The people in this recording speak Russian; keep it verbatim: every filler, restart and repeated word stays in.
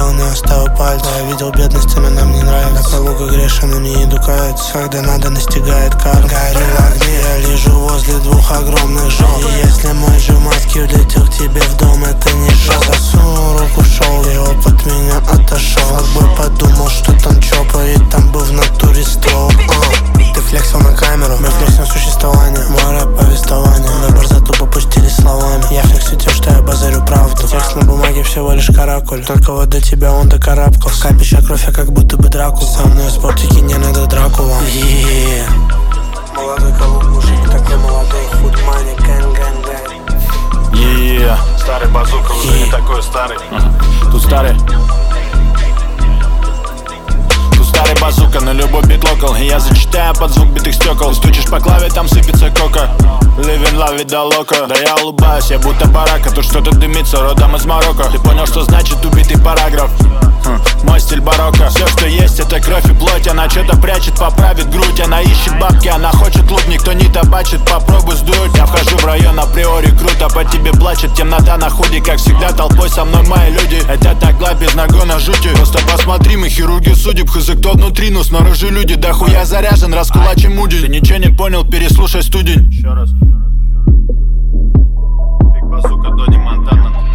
сделал, не оставил пальца. Я видел бедность, она нам не нравится. На полу как грешен, но не иду каяться. Когда надо, настигает карма. Горю в огне, я лежу возле двух огромных жоп. И если мой же маски улетел к тебе в дом, это не шок. Засунул руку в шоу, и опыт меня отошел. Отбой подумал, что там чопа, и там был в натуре стол. uh. Ты флексил на камеру, мы флексим существование. Мой рэп повествование, мы борзоту попустили словами. Я флексю тем, что я базарю правду. Текст на бумаге всего лишь каракуль. Только вот до тебя он докарабкался. Капища кровь, я как будто бы Дракула. Со мной в спортике не надо Дракула. yeah. Молодой калук, мужик, так не молодой. Худмани, гэнг, гэнг, гэнг. yeah. Старый базука уже yeah. не такой старый. uh-huh. Тут старый Старый базука, на любой бит локал. Я зачитаю под звук битых стекол. Стучишь по клаве, там сыпется кока. Living la vida loca. Да я улыбаюсь, я будто барака. Тут что-то дымится, родом из Марокко. Ты понял, что значит убитый параграф? хм, Мой стиль барокко. Все, что есть, это кровь и плоть. Она что-то прячет, поправит грудь. Она ищет бабки, она хочет лук. Никто не табачит, попробуй сдуть. Я вхожу в район априори круто. По тебе плачет темнота на худе. Как всегда толпой со мной мои люди. Это так гла без нагона жути. Просто посмотри, мы хирурги судеб. Хз, кто внутри, но снаружи люди. Да хуя заряжен, раскулачим муди. Ты ничего не понял, переслушай студень. Еще раз. Биг Базука, Дони Монтана.